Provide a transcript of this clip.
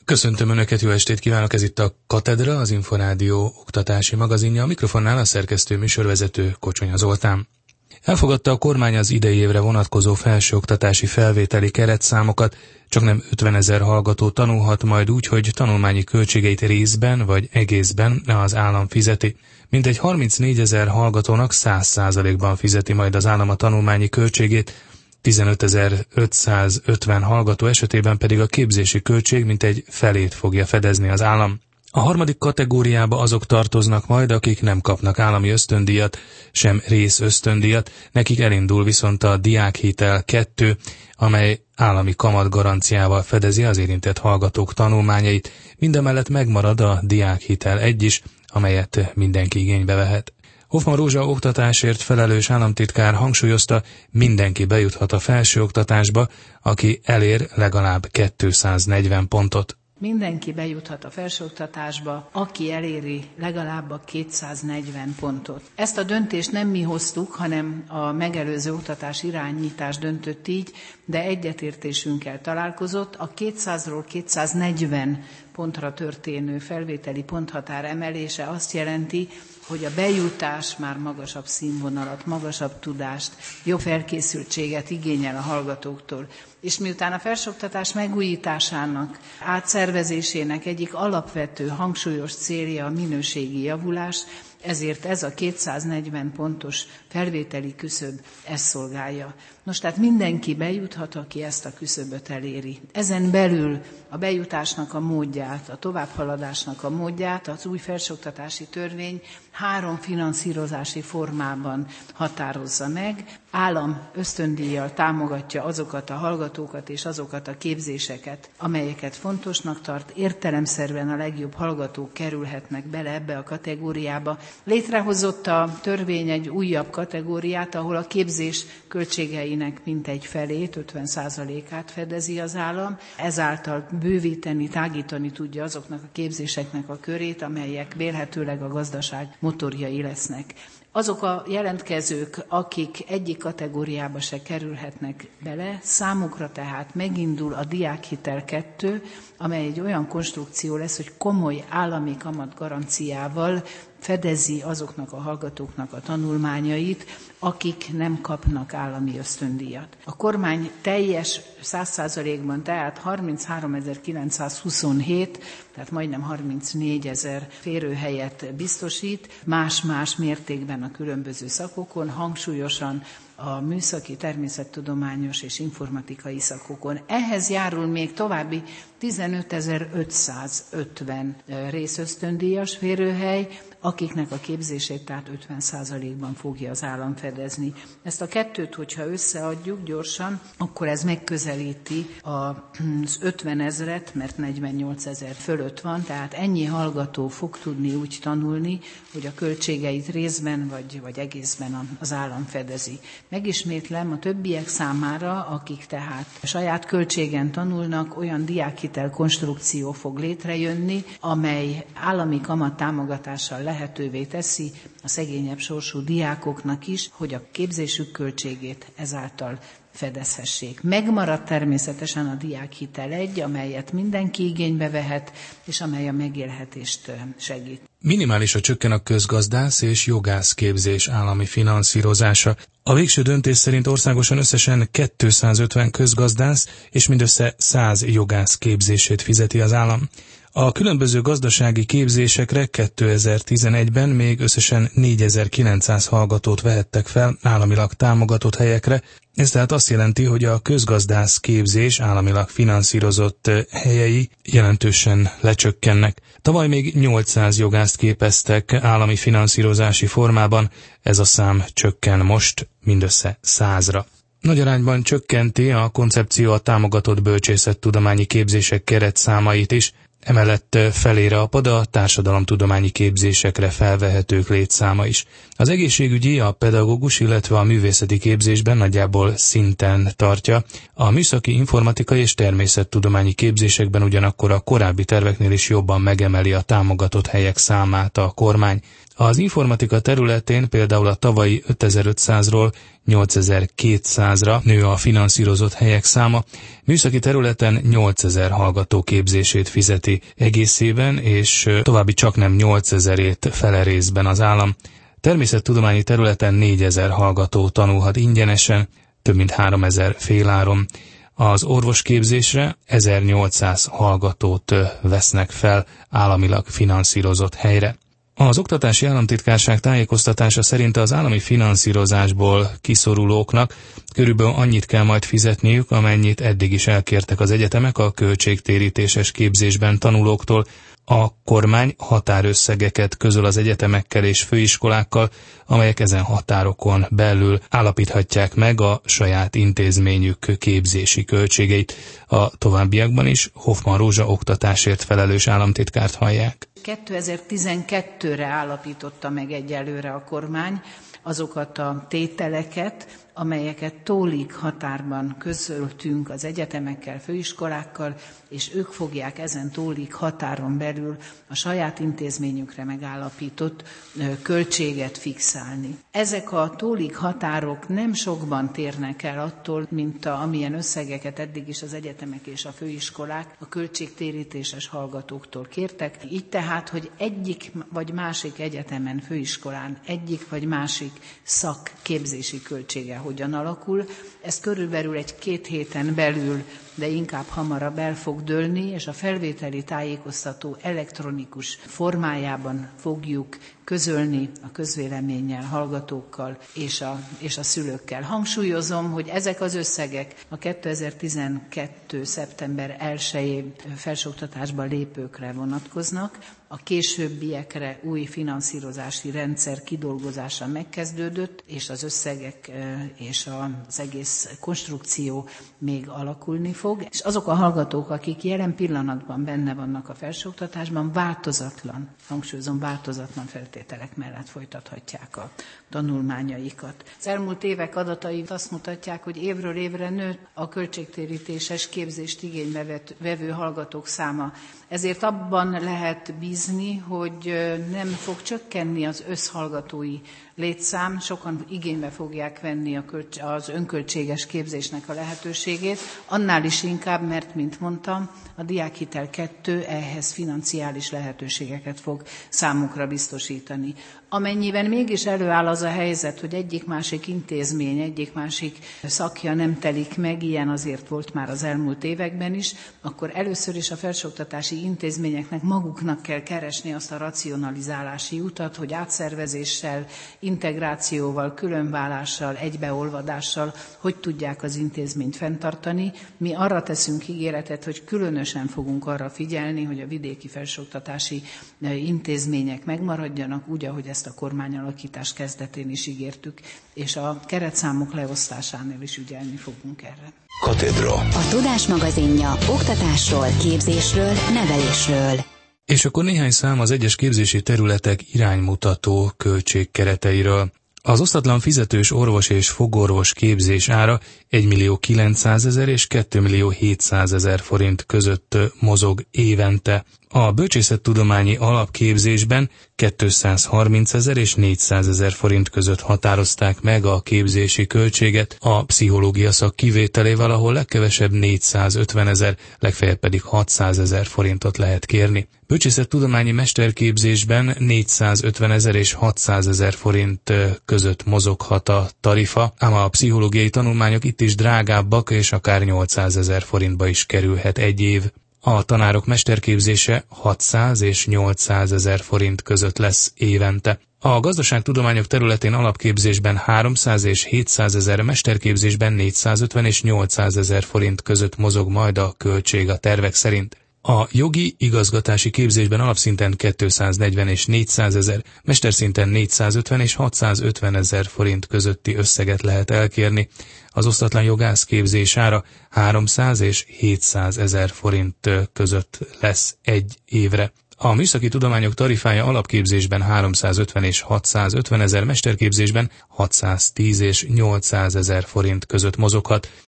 Köszöntöm Önöket, jó estét kívánok, ez itt a Katedra, az Inforádió oktatási magazinja, a mikrofonnál a szerkesztő műsorvezető Kocsonya Zoltán. Elfogadta a kormány az idei évre vonatkozó felsőoktatási felvételi keretszámokat, csaknem 50 000 hallgató tanulhat majd úgy, hogy tanulmányi költségeit részben vagy egészben az állam fizeti. Mintegy 34 000 hallgatónak 100%-ban fizeti majd az állam a tanulmányi költségét, 15 550 hallgató esetében pedig a képzési költség mintegy felét fogja fedezni az állam. A harmadik kategóriába azok tartoznak majd, akik nem kapnak állami ösztöndíjat, sem részösztöndíjat, nekik elindul viszont a Diákhitel 2, amely állami kamatgaranciával fedezi az érintett hallgatók tanulmányait, mindemellett megmarad a Diákhitel 1 is, amelyet mindenki igénybe vehet. Hoffmann Rózsa oktatásért felelős államtitkár hangsúlyozta, mindenki bejuthat a felsőoktatásba, aki elér legalább 240 pontot. Mindenki bejuthat a felsőoktatásba, aki eléri legalább a 240 pontot. Ezt a döntést nem mi hoztuk, hanem a megelőző oktatás irányítás döntött így, de egyetértésünkkel találkozott. A 200-ról 240 pontra történő felvételi ponthatár emelése azt jelenti, hogy a bejutás már magasabb színvonalat, magasabb tudást, jobb felkészültséget igényel a hallgatóktól. És miután a felsőoktatás megújításának, átszervezésének egyik alapvető, hangsúlyos célja a minőségi javulás, ezért ez a 240 pontos felvételi küszöb ezt szolgálja. Nos, tehát mindenki bejuthat, aki ezt a küszöböt eléri. Ezen belül a bejutásnak a módját, a továbbhaladásnak a módját az új felsőoktatási törvény 3 finanszírozási formában határozza meg. Állam ösztöndíjjal támogatja azokat a hallgatókat és azokat a képzéseket, amelyeket fontosnak tart. Értelemszerűen a legjobb hallgatók kerülhetnek bele ebbe a kategóriába. Létrehozott a törvény egy újabb kategóriát, ahol a képzés költségeinek mintegy felét, 50%-át fedezi az állam. Ezáltal bővíteni, tágítani tudja azoknak a képzéseknek a körét, amelyek vélhetőleg a gazdaság motorjai lesznek. Azok a jelentkezők, akik egyik kategóriába se kerülhetnek bele, számukra tehát megindul a Diákhitel 2, amely egy olyan konstrukció lesz, hogy komoly állami kamatgaranciával fedezi azoknak a hallgatóknak a tanulmányait, akik nem kapnak állami ösztöndíjat. A kormány teljes 100%-ban, tehát 33.927, tehát majdnem 34 000 férőhelyet biztosít, más-más mértékben a különböző szakokon, hangsúlyosan a műszaki, természettudományos és informatikai szakokon. Ehhez járul még további 15.550 részösztöndíjas férőhely, akiknek a képzését tehát 50%-ban fogja az állam fedezni. Ezt a kettőt, hogyha összeadjuk gyorsan, akkor ez megközelíti az 50 000-et, mert 48 000 fölött van, tehát ennyi hallgató fog tudni úgy tanulni, hogy a költségeit részben vagy egészben az állam fedezi. Megismétlem, a többiek számára, akik tehát saját költségen tanulnak, olyan diákhitel konstrukció fog létrejönni, amely állami kamattámogatással lehetővé teszi a szegényebb sorsú diákoknak is, hogy a képzésük költségét ezáltal fedezhessék. Megmarad természetesen a Diákhitel 1, amelyet mindenki igénybe vehet, és amely a megélhetést segít. Minimálisra csökken a közgazdász és jogász képzés állami finanszírozása. A végső döntés szerint országosan összesen 250 közgazdász és mindössze 100 jogász képzését fizeti az állam. A különböző gazdasági képzésekre 2011-ben még összesen 4900 hallgatót vehettek fel államilag támogatott helyekre. Ez tehát azt jelenti, hogy a közgazdász képzés államilag finanszírozott helyei jelentősen lecsökkennek. Tavaly még 800 jogászt képeztek állami finanszírozási formában, ez a szám csökken most mindössze 100-ra. Nagy arányban csökkenti a koncepció a támogatott bölcsészettudományi képzések keretszámait is, emellett felére apad a társadalomtudományi képzésekre felvehetők létszáma is. Az egészségügyi, a pedagógus, illetve a művészeti képzésben nagyjából szinten tartja. A műszaki, informatikai és természettudományi képzésekben ugyanakkor a korábbi terveknél is jobban megemeli a támogatott helyek számát a kormány. Az informatika területén például a tavalyi 5500-ról 8200-ra nő a finanszírozott helyek száma, műszaki területen 8000 hallgató képzését fizeti egészében, és további csaknem 8000-ét fele részben az állam. Természettudományi területen 4000 hallgató tanulhat ingyenesen, több mint 3000 féláron. Az orvosképzésre 1800 hallgatót vesznek fel államilag finanszírozott helyre. Az Oktatási Államtitkárság tájékoztatása szerint az állami finanszírozásból kiszorulóknak körülbelül annyit kell majd fizetniük, amennyit eddig is elkértek az egyetemek a költségtérítéses képzésben tanulóktól. A kormány határösszegeket közöl az egyetemekkel és főiskolákkal, amelyek ezen határokon belül állapíthatják meg a saját intézményük képzési költségeit. A továbbiakban is Hoffmann Rózsa oktatásért felelős államtitkárt hallják. 2012-re állapította meg egyelőre a kormány azokat a tételeket, amelyeket tólig határban közöltünk az egyetemekkel, főiskolákkal, és ők fogják ezen tólig határon belül a saját intézményükre megállapított költséget fixálni. Ezek a tólig határok nem sokban térnek el attól, mint amilyen összegeket eddig is az egyetemek és a főiskolák a költségtérítéses hallgatóktól kértek. Így tehát, hogy egyik vagy másik egyetemen, főiskolán egyik vagy másik szakképzési költsége hogyan alakul, ez körülbelül egy 2 héten belül, de inkább hamarabb el fog dőlni, és a felvételi tájékoztató elektronikus formájában fogjuk közölni a közvéleménnyel, hallgatókkal és a szülőkkel. Hangsúlyozom, hogy ezek az összegek a 2012. szeptember 1-i felsőoktatásba lépőkre vonatkoznak, a későbbiekre új finanszírozási rendszer kidolgozása megkezdődött, és az összegek és az egész konstrukció még alakulni fog. És azok a hallgatók, akik jelen pillanatban benne vannak a felsőoktatásban, változatlan, hangsúlyozom, változatlan feltételek mellett folytathatják a tanulmányaikat. Az elmúlt évek adatai azt mutatják, hogy évről évre nőtt a költségtérítéses képzést igénybe vevő hallgatók száma. Ezért abban lehet bízni, hogy nem fog csökkenni az összhallgatói létszám, sokan igénybe fogják venni az önköltséges képzésnek a lehetőségét, annál is inkább, mert, mint mondtam, a Diákhitel 2 ehhez financiális lehetőségeket fog számukra biztosítani. Amennyiben mégis előáll az a helyzet, hogy egyik-másik intézmény, egyik-másik szakja nem telik meg, ilyen azért volt már az elmúlt években is, akkor először is a felsőoktatási intézményeknek maguknak kell keresni azt a racionalizálási utat, hogy átszervezéssel, integrációval, különválással, egybeolvadással, hogy tudják az intézményt fenntartani. Mi arra teszünk ígéretet, hogy különösen fogunk arra figyelni, hogy a vidéki felsőoktatási intézmények megmaradjanak, úgy, ahogy ezt a kormányalakítás kezdetén is ígértük, és a keretszámok leosztásánál is ügyelni fogunk erre. Katedra. A Tudás magazinja oktatásról, képzésről, nevelésről. És akkor néhány szám az egyes képzési területek iránymutató költségkereteiről. Az osztatlan fizetős orvos és fogorvos képzés ára 1.900.000 és 2.700.000 forint között mozog évente. A bölcsészettudományi alapképzésben 230.000 és 400.000 forint között határozták meg a képzési költséget, a pszichológia szak kivételével, ahol legkevesebb 450.000, legfeljebb pedig 600.000 forintot lehet kérni. Bölcsészettudományi mesterképzésben 450.000 és 600.000 forint között mozoghat a tarifa, ám a pszichológiai tanulmányok itt is drágábbak, és akár 800.000 forintba is kerülhet egy év. A tanárok mesterképzése 600 és 800.000 forint között lesz évente. A gazdaságtudományok területén alapképzésben 300 és 700.000, mesterképzésben 450 és 800.000 forint között mozog majd a költség a tervek szerint. A jogi igazgatási képzésben alapszinten 240 és 400.000, mesterszinten 450 és 650.000 forint közötti összeget lehet elkérni. Az osztatlan jogász képzés ára 300 és 700.000 forint között lesz egy évre. A műszaki tudományok tarifája alapképzésben 350 és 650.000, mesterképzésben 610 és 800.000 forint között mozoghat.